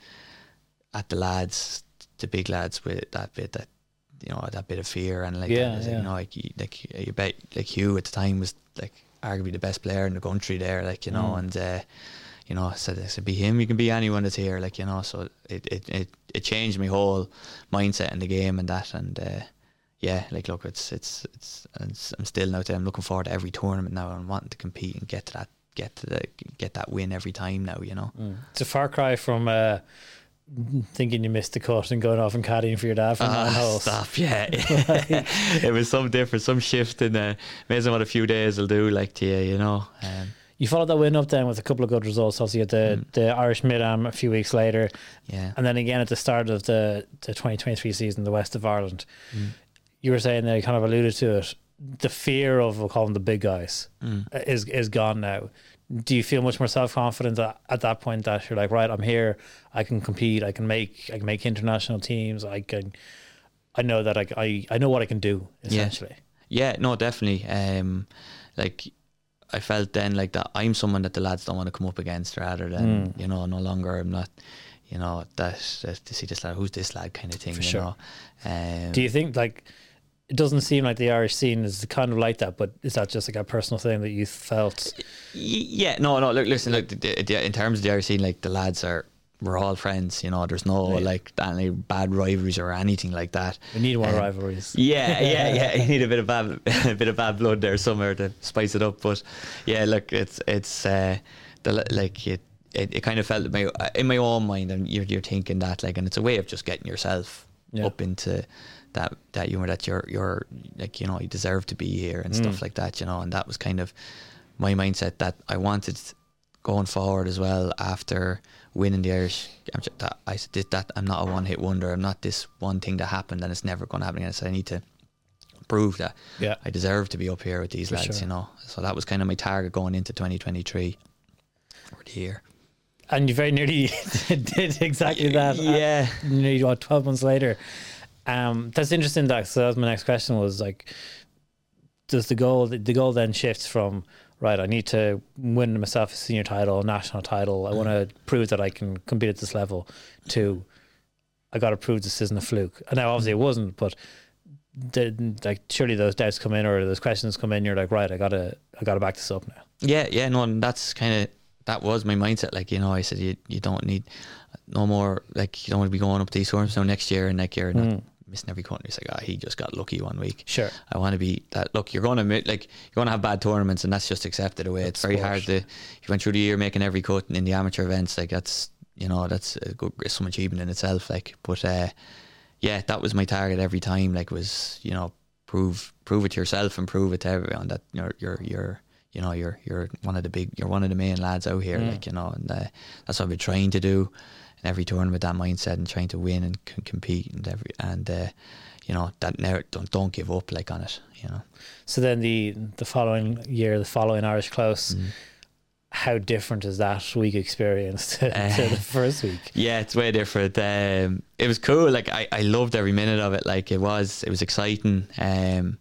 at the lads, the big lads, with that bit that, you know, that bit of fear and like, Yeah, that, yeah. you know, like you- like you bet like Hugh at the time was like arguably the best player in the country there, like, you know, Mm. and uh, you know, I said, I said, be him, you can be anyone that's here, like, you know, so it it, it, it changed my whole mindset in the game and that, and uh, yeah, like, look, it's it's it's, it's I'm still out there. I'm looking forward to every tournament now and wanting to compete and get to that get to the, get that win every time now, you know. It's a far cry from uh, thinking you missed the cut and going off and caddying for your dad for nine Ah, holes. stop, yeah. It was some different, some shift in uh, amazing what a few days will do, like, to you, you know. Um, You followed that win up then with a couple of good results. Obviously, at the, Mm. the Irish Mid-Am a few weeks later, yeah. and then again at the start of the, the twenty twenty-three season, the West of Ireland. Mm. You were saying there, you kind of alluded to it, the fear of, we'll call them the big guys, Mm. is is gone now. Do you feel much more self-confident at, at that point that you're like, right, I'm here, I can compete, I can make I can make international teams, I can, I know that I, I, I know what I can do, essentially. Yeah, no, definitely. Um, like, I felt then like that I'm someone that the lads don't want to come up against, rather than, Mm. you know, no longer I'm not, you know, that, that to see this lad, who's this lad kind of thing, For you sure. know. Um, Do you think, like, it doesn't seem like the Irish scene is kind of like that, but is that just like a personal thing that you felt? Y- Yeah, no, no. Look, listen. Look, the, the, in terms of the Irish scene, like, the lads are we're all friends, you know. There's no Yeah. like any bad rivalries or anything like that. We need more Um, rivalries. Yeah, yeah, yeah. You need a bit of bad, a bit of bad blood there somewhere to spice it up. But yeah, look, it's it's uh, the like it, it, it kind of felt in my in my own mind, and you're you're thinking that like, and it's a way of just getting yourself Yeah. up into that that humor that you're you're like, you know, you deserve to be here and Mm. stuff like that, you know. And that was kind of my mindset that I wanted going forward as well after winning the Irish. I'm just, that I did that. I'm not a one hit wonder. I'm not this one thing that happened and it's never going to happen again. I said I need to prove that Yeah. I deserve to be up here with these For lads, sure. you know. So that was kind of my target going into twenty twenty-three or the year. And you very nearly did exactly that. Yeah. Uh, nearly what, twelve months later. Um, that's interesting. That so that was my next question. Was like, does the goal the goal then shifts from, right, I need to win myself a senior title, a national title. I want to prove that I can compete at this level. To, I got to prove this isn't a fluke. And now obviously it wasn't, but the, like surely those doubts come in or those questions come in. You're like, right, I gotta I gotta back this up now. Yeah, yeah, no, and that's kind of, that was my mindset. Like, you know, I said, you you don't need no more, like, you don't want to be going up to these tournaments now next year and like you're not Mm. missing every country. It's like, ah, he just got lucky one week. Sure. I want to be that. Look, you're going to like you're going to have bad tournaments, and that's just accepted away. That's It's very sport. hard to. You went through the year making every cut in the amateur events. Like that's, you know, that's a good, some achievement in itself. Like, but uh, yeah, that was my target every time. Like, was, you know, prove prove it to yourself and prove it to everyone that you're you're you're you know you're you're one of the big you're one of the main lads out here. Mm. Like, you know, and uh, that's what I've been trying to do in every tournament. That mindset and trying to win and c- compete and every and. Uh, you know, that never, don't don't give up like on it, you know. So then the the following year, the following Irish Close, Mm. how different is that week experience to, Uh, to the first week? Yeah, it's way different. Um, it was cool. Like I, I loved every minute of it. Like it was, it was exciting. Um,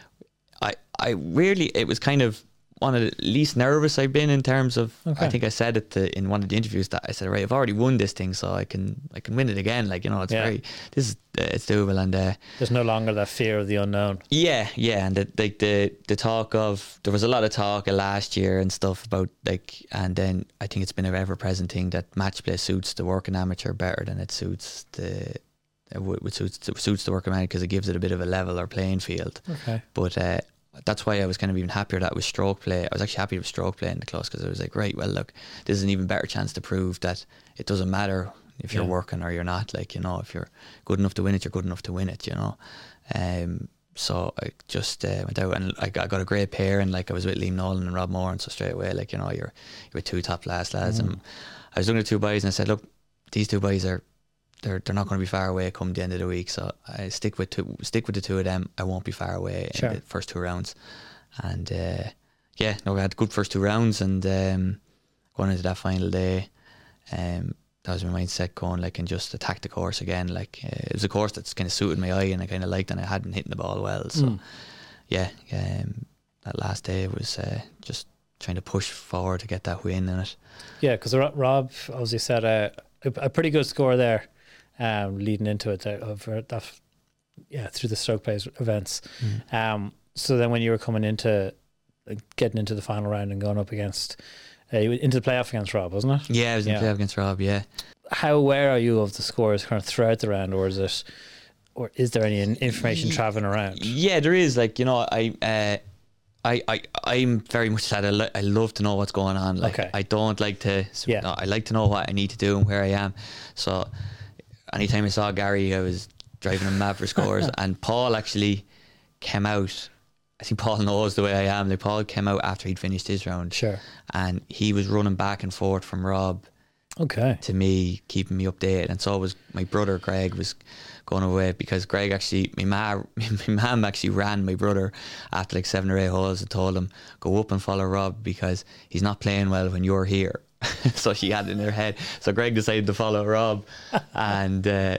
I, I really, it was kind of one of the least nervous I've been in terms of. Okay. I think I said it to, in one of the interviews that I said, right, I've already won this thing, so I can, I can win it again. Like, you know, it's Yeah. very, this is, uh, it's doable, and uh, There's no longer that fear of the unknown. yeah, yeah, and the, like the the talk of, there was a lot of talk uh, last year and stuff about like, and then I think it's been a ever present thing that match play suits the working amateur better than it suits the it would would suits suits the working amateur, because it gives it a bit of a level or playing field. Okay. But uh, that's why I was kind of even happier that it was stroke play. I was actually happy with stroke play in the close, because I was like, right, well, look, this is an even better chance to prove that it doesn't matter if you're Yeah. working or you're not. Like, you know, if you're good enough to win it, you're good enough to win it, you know. Um, so I just uh, went out and I got, I got a great pair, and like I was with Liam Nolan and Rob Moore, and so straight away, like, you know, you're you're with two top class lads. Mm. And I was looking at two boys and I said, look, these two boys are they're they're not going to be far away come the end of the week. So I stick with two, stick with the two of them. I won't be far away Sure. in the first two rounds. And uh, yeah, no, we had good first two rounds, and um, going into that final day, um, that was my mindset going like, and just attack the course again. Like uh, it was a course that's kind of suited my eye, and I kind of liked, and I hadn't hit the ball well. So Mm. yeah, um, that last day was uh, just trying to push forward to get that win in it. Yeah, because Rob obviously set a, a a pretty good score there, um, leading into it there, over that, yeah, through the stroke plays events. Um, so then when you were coming into like, getting into the final round and going up against uh, you went into the playoff against Rob, wasn't it? Yeah, I was in Yeah. the playoff against Rob. Yeah. How aware are you of the scores kind of throughout the round, or is it, or is there any in- information Ye- traveling around? Yeah, there is. Like, you know, I, uh, I, I, I'm very much that. I, lo- I love to know what's going on. Like, Okay. I don't like to. Yeah. No, I like to know what I need to do and where I am. So, anytime I saw Gary, I was driving him mad for scores. And Paul actually came out. I think Paul knows the way I am. Like, Paul came out after he'd finished his round, Sure. and he was running back and forth from Rob Okay. to me, keeping me updated. And so was my brother Greg was going away, because Greg actually, my ma, my mum actually ran my brother after like seven or eight holes and told him, go up and follow Rob because he's not playing well when you're here. So she had it in her head. So Greg decided to follow Rob, and uh,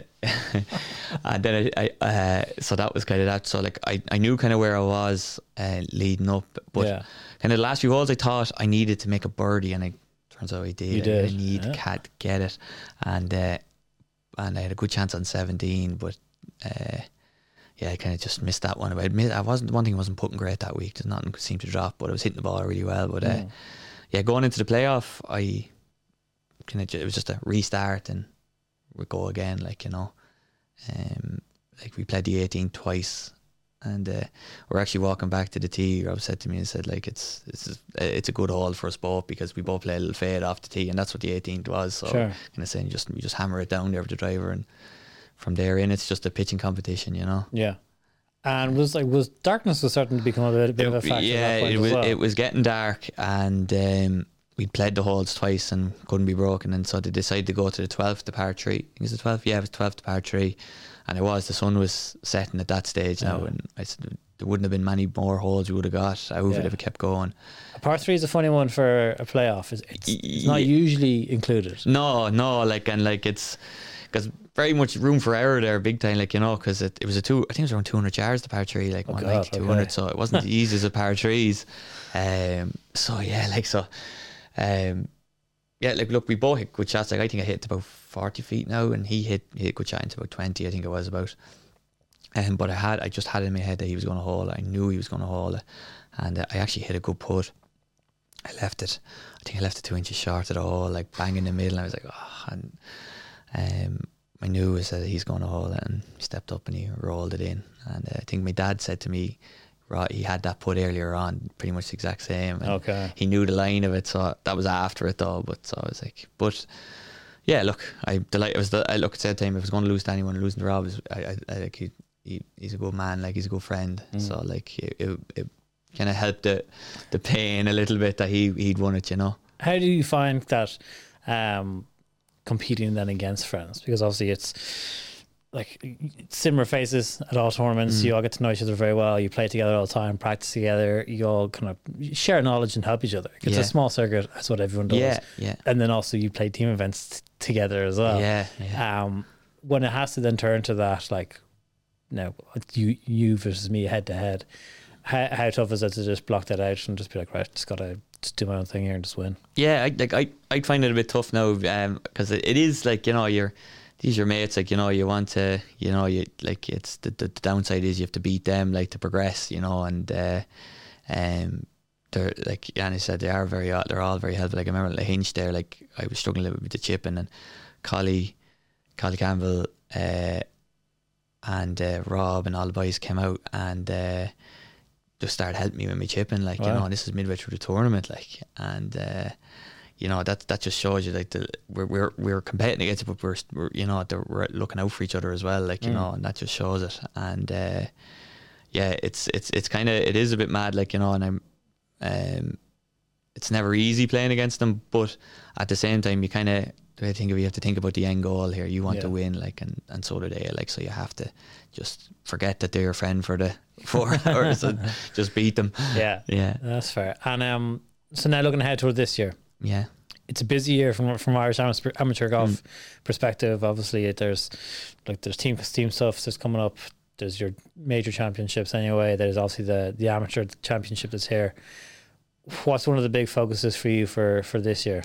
and then I, I uh, so that was kind of that. So like I, I knew kind of where I was uh, leading up, but Yeah. kind of the last few holes I thought I needed to make a birdie, and I turns out I did. You I did, really need yeah. Cat to get it, and uh, and I had a good chance on seventeen, but uh, yeah, I kind of just missed that one. I admit I wasn't one thing I wasn't putting great that week. There's nothing seemed to drop, but I was hitting the ball really well. But uh, Mm. yeah, going into the playoff, I kind of it was just a restart and we go again, like, you know. Um, like we played the eighteen twice, and uh, we're actually walking back to the tee. Rob said to me and said, like, it's it's it's a good hole for us both because we both play a little fade off the tee, and that's what the eighteenth was. So Sure. kind of saying, you just you just hammer it down there with the driver, and from there in, it's just a pitching competition, you know. Yeah. And was like was darkness was starting to become a bit, a bit of a factor. Yeah, at that point it as was well. it was getting dark, and um, we'd played the holes twice and couldn't be broken, and so they decided to go to the twelfth, the par three. I think it's the twelfth. Yeah, it was twelfth, the par three, and it was the sun was setting at that stage now, Yeah. and I said there wouldn't have been many more holes we would have got. I would Yeah. have kept going. A par three is a funny one for a playoff. It's, it's, it's not Yeah. usually included. No, no, like and like it's because very much room for error there, big time, like, you know, because it, it was a two. I think it was around two hundred yards the par three, like Oh one God, ninety, two hundred. okay. So it wasn't the easy as a par threes. Um, so yeah, like so, um, yeah, like look, we both hit good shots. Like I think I hit about forty feet now, and he hit he hit good shot into about twenty. I think it was about. Um, but I had I just had it in my head that he was going to haul it. I knew he was going to haul it, and uh, I actually hit a good putt. I left it. I think I left it two inches short of the hole, like bang in the middle. And I was like, oh, and um, I knew it that he's going to haul it, and he stepped up and he rolled it in. And uh, I think my dad said to me, right, he had that putt earlier on, pretty much the exact same. And Okay. he knew the line of it, so that was after it though. But so I was like, but yeah, look, I delight. I was. I look at the time, if I was going to lose to anyone, losing to Rob, was, I, I, I like he, he, he's a good man, like he's a good friend. Mm. So like it, it, it kind of helped the the pain a little bit that he he'd won it, you know. How do you find that um, competing then against friends? Because obviously it's like similar faces at all tournaments. Mm. You all get to know each other very well. You play together all the time, practice together. You all kind of share knowledge and help each other. It's Yeah. a small circuit. That's what everyone does. Yeah, yeah, And then also you play team events t- together as well. yeah, yeah. Um, when it has to then turn to that, like, no, you you versus me head to head. How how tough is it to just block that out and just be like, right, just gotta just do my own thing here and just win? Yeah, I like I I'd find it a bit tough now, um, because it, it is like, you know, you're these are your mates, like, you know, you want to, you know, you like it's the, the, the downside is you have to beat them, like, to progress, you know, and uh, um, they're like Yanni said, they are very they're all very helpful. Like I remember at Hinch there, like I was struggling a little bit with the chipping, and Collie, Collie Campbell, uh, and uh, Rob and all the boys came out and uh, just started helping me with my chipping, like, Wow. you know, and this is midway through the tournament, like, and uh, you know, that that just shows you, like, the we're we're we're competing against it, but we're, we're you know, the, we're looking out for each other as well, like, you Mm. know, and that just shows it. And uh, yeah, it's it's it's kind of it is a bit mad, like, you know, and I'm um, it's never easy playing against them, but at the same time, you kind of I think you have to think about the end goal here. You want Yeah. to win, like, and, and so do they, like, so you have to just forget that they're your friend for the four hours and just beat them. Yeah, Yeah, that's fair. And um, so now looking ahead toward this year, yeah, it's a busy year from from Irish amateur, amateur golf Mm. perspective. Obviously, there's like there's team team stuff that's coming up. There's your major championships anyway. There's obviously the the amateur championship that's here. What's one of the big focuses for you for for this year?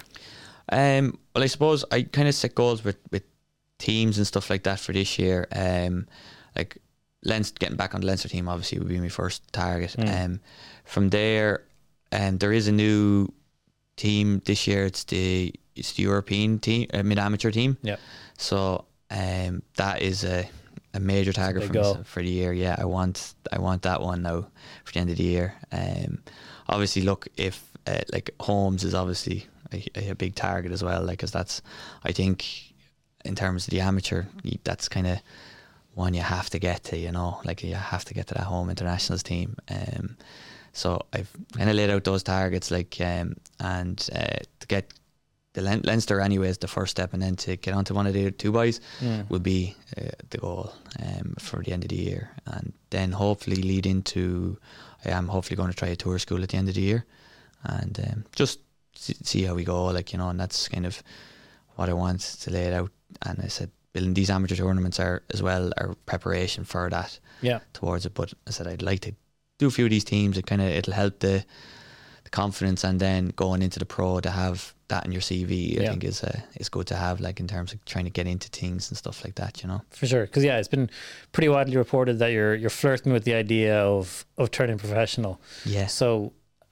Um, well, I suppose I kind of set goals with, with teams and stuff like that for this year. Um, like Leinster, getting back on the Leinster team obviously would be my first target. Mm. Um, from there, um, there is a new team this year. It's the it's the European team, uh, mid amateur team. Yeah. So um, that is a a major target big for goal. me for the year. Yeah, I want I want that one now for the end of the year. Um, obviously, look, if uh, like Holmes is obviously a, a big target as well, like, because that's, I think, in terms of the amateur, you- that's kind of one you have to get to, you know, like you have to get to that home internationals team. Um, so I've kind of laid out those targets, like, um, and uh, to get the Len- Leinster anyway is the first step, and then to get onto one of the two boys Mm. would be uh, the goal um, for the end of the year, and then hopefully lead into, I am hopefully going to try a tour school at the end of the year, and um, just see, see how we go, like, you know, and that's kind of what I want to lay it out. And I said building these amateur tournaments are as well are preparation for that, Yeah. towards it. But I said I'd like to do a few of these teams. It kind of it'll help the the confidence, and then going into the pro to have that in your C V, I Yeah. think is uh, is good to have, like, in terms of trying to get into things and stuff like that, you know. For sure, because yeah, it's been pretty widely reported that you're you're flirting with the idea of of turning professional. Yeah. So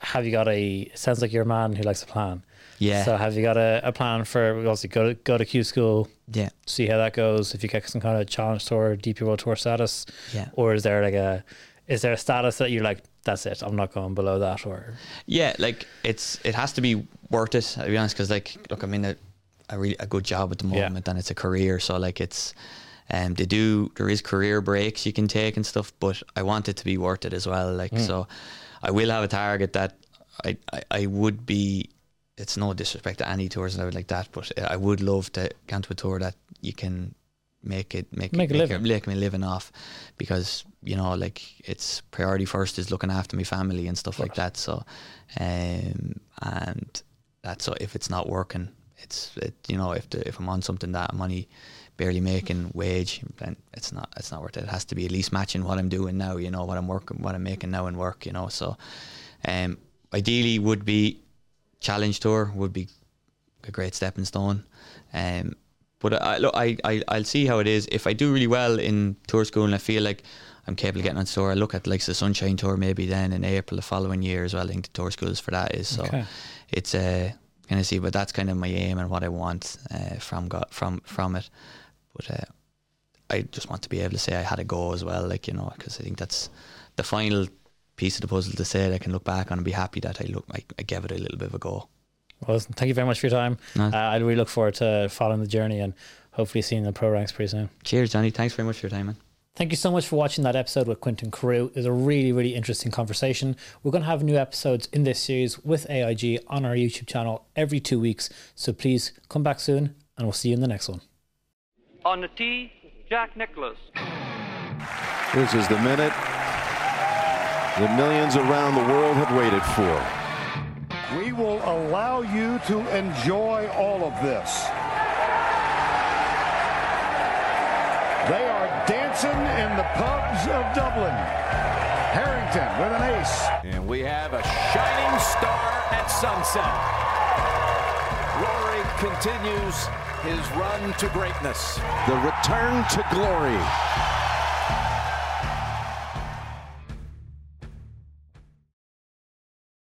have you got a, it sounds like you're a man who likes a plan. Yeah. So have you got a, a plan for, obviously, go to, go to Q school, Yeah. see how that goes, if you get some kind of challenge tour, D P World Tour status? Yeah. Or is there like a, is there a status that you're like, that's it, I'm not going below that? Or Yeah, like it's it has to be worth it, I'll be honest, because like, look, I'm in a, a really a good job at the moment, Yeah. and it's a career, so like it's um they do there is career breaks you can take and stuff, but I want it to be worth it as well, like mm. so I will have a target that I, I I would be, it's no disrespect to any tours and everything like that, but I would love to get onto a tour that you can make it make, make, it, a make, living. it, make me living off, because you know, like it's priority first is looking after my family and stuff like that, so um and that's, so if it's not working, it's it, you know, if the, if I'm on something that I'm only barely making wage, then it's not it's not worth it. It has to be at least matching what I'm doing now, you know, what I'm working what I'm making now in work, you know. So um ideally would be challenge tour would be a great stepping stone. Um but I look I, I I'll see how it is. If I do really well in tour school and I feel like I'm capable of getting on tour, I look at like the Sunshine Tour maybe then in April the following year as well. I think the tour schools for that is, so okay. It's a uh, kind of see, but that's kind of my aim and what I want uh, from got from from it. But uh, I just want to be able to say I had a go as well, like, you know, because I think that's the final piece of the puzzle, to say that I can look back on and be happy that I look I, I gave it a little bit of a go. Well, thank you very much for your time. No. Uh, I really look forward to following the journey and hopefully seeing the pro ranks pretty soon. Cheers, Johnny. Thanks very much for your time, man. Thank you so much for watching that episode with Quinton Carew. It was a really, really interesting conversation. We're going to have new episodes in this series with A I G on our YouTube channel every two weeks. So please come back soon and we'll see you in the next one. On the tee, Jack Nicklaus. This is the minute that millions around the world have waited for. We will allow you to enjoy all of this. They are dancing in the pubs of Dublin. Harrington with an ace. And we have a shining star at sunset. Rory continues his run to greatness. The return to glory.